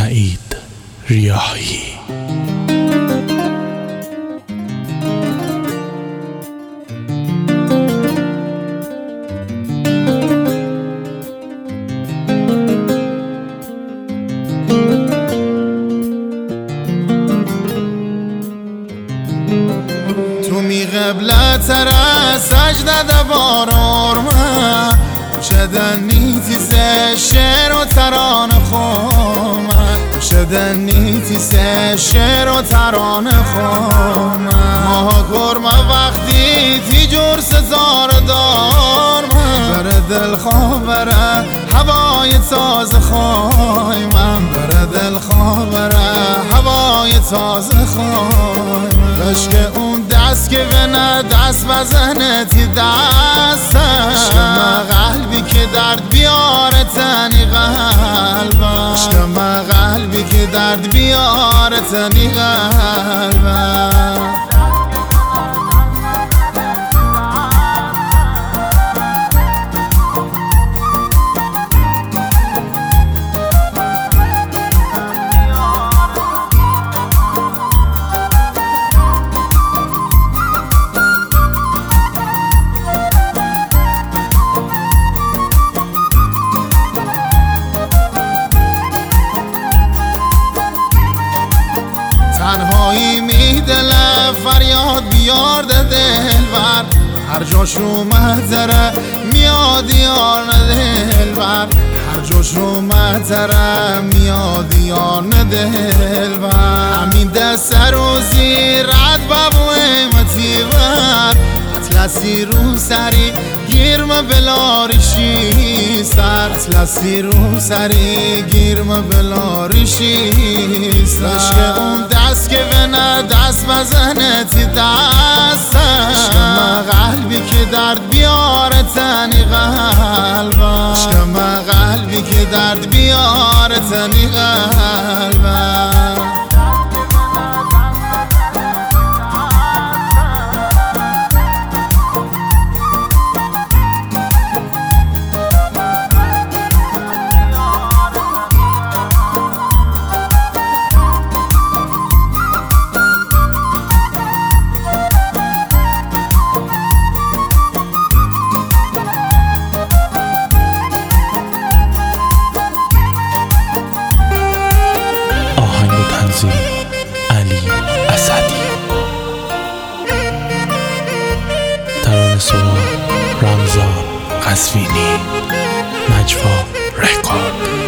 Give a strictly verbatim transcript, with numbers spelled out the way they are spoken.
سعید ریاحی. تو می قبلتر از سجده دوار آرمه شدن نیتی سه شعر و ترانه خومد شدن نیتی سه شعر و ترانه خومد ماه گرمه وقتی تی جور سزار دارمه بره دل خواه بره هوای تازه خوای من بره دل خواه بره هوای تازه خوای من عشق اون دست که بنه دست بزنه تی دستم شما قلبی که درد بیاره تنی قلبم شما قلبی که درد بیاره تنی قلبم تنهایی می دله فریاد بیار ده دلبر هر جاش رو مهتره میاد یار نه دلبر هر جاش رو مهتره میاد یار نه دلبر همین دست روزی رد بابوی متیبر اطلسی رو سری گیرم بلاریشی سر اطلسی رو سری گیرم بلاریشی سر عشق اون دست که بنه دست بزنه تی دستم شما قلبی که درد بیاره تنی قلبم شما قلبی که درد بیاره تنی قلبم علی اسدی. ترانه سرا رمضان قزوینی. نجوا رکورد.